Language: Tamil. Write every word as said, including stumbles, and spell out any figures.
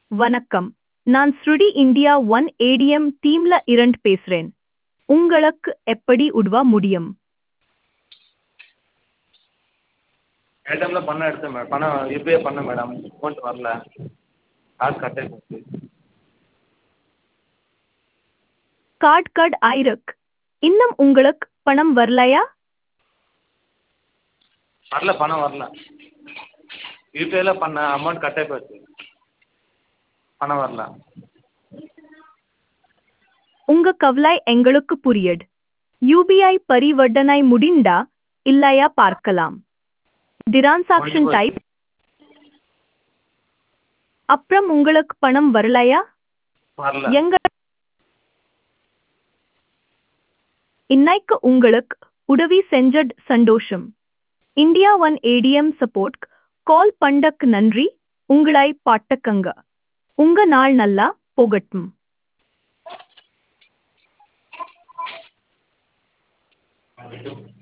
வணக்கம். நான் ஸ்ருடி இந்தியா ஒன் ஏடிஎம் டீம்ல இரண்டு பேசுறேன். உங்களுக்கு எப்படி உதவ முடியும்? ஏடிஎம்ல பணம் எடுத்தேன் மேடம். பணம் யூபிஐ பண்ணேன் மேடம். அமௌண்ட் வரல. காசு கட் ஆகி போச்சு. கார்டு கட் ஆயிருக்கு. இன்னும் உங்களுக்கு பணம் வரலையா? வரல, பணம் வரல. யூபிஐல பண்ணேன், அமௌண்ட் கட் ஆகி போச்சு. பணம் வரல. உங்க கவலை எங்களுக்கு புரியுது. யூபிஐ பரிவர்த்தனை முடிந்தா இல்லையா பார்க்கலாம். டிரான்சாக்ஷன் முடிஞ்சு டைப் போச்சு. அப்புறம் உங்களுக்கு பணம் வரலையா? வரல. எங்க இன்னைக்கு உங்களுக்கு உதவி செஞ்சது சந்தோஷம். India one ATM support call பண்ணக்கு நன்றி. உங்களை பாட்டுக்கங்க. உங்க நாள் நல்லா போகட்டும். Thank you.